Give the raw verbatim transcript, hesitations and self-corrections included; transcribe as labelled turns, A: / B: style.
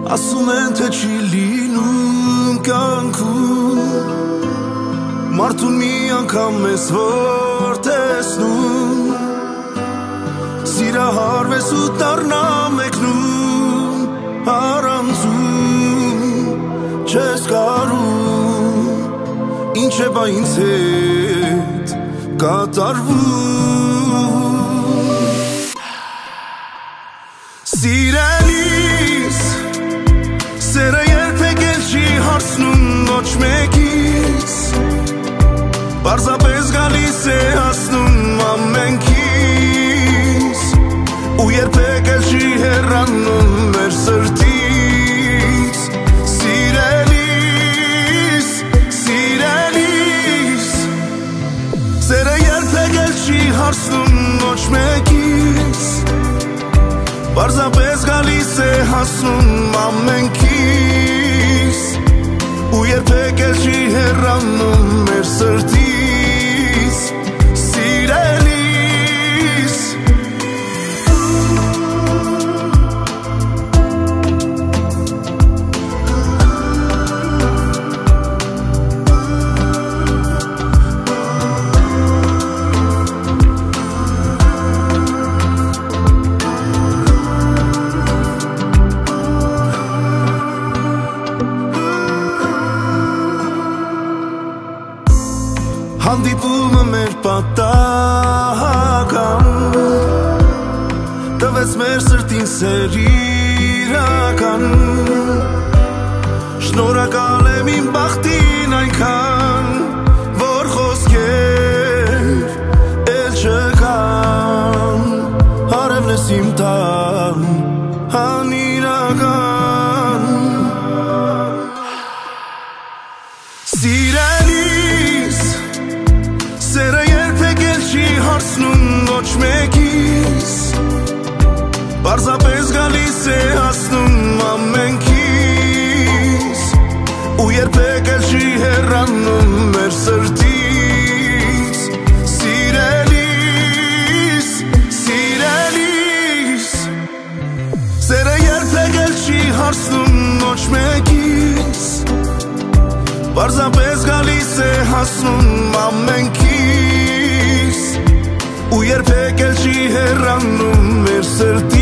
A: Ասում են թե չի լինում կյանքում Մարդուն մի անգամ ես որ տեսնում Սիրահարվես ու դառնա մեկնում Առանցում չես կարում Ինչ է բա ինձ հետ կատարվում Սիրելիս Սերը երբեք էլ չի հարցնում ոչ մեկից Պարզապես գալիս է հասնում ամենքից Ու երբեք էլ չի հեռանում մեր սրտից Սիրելիս, սիրելիս Սերը երբեք էլ չի հարցնում ոչ մեկից Պարզապես գալիս է հասնում ամենքից Ու երբեք էլ չի հեռանում մեր սրտից Սիրելիս Հանդիպումը մեր պատահական Տվեց մեր սրտին սեր իրական Շնորհակալ եմ իմ բախտին այնքան Որ խոսքեր էլ չկան Հարևն ես իմ տան անիրական Սիրելիս Սերը երբեք էլ չի հարցնում ոչ մեկից Պարզապես գալիս է հասնում ամենքից Ու երբեք էլ չի հեռանում մեր սրտից Սիրելիս, սիրելիս Սերը երբեք էլ չի հարցնում ոչ մեկից Պարզապես գալիս է հասնում ամենքից Ու երբեք էլ չի հեռանում մեր սրտից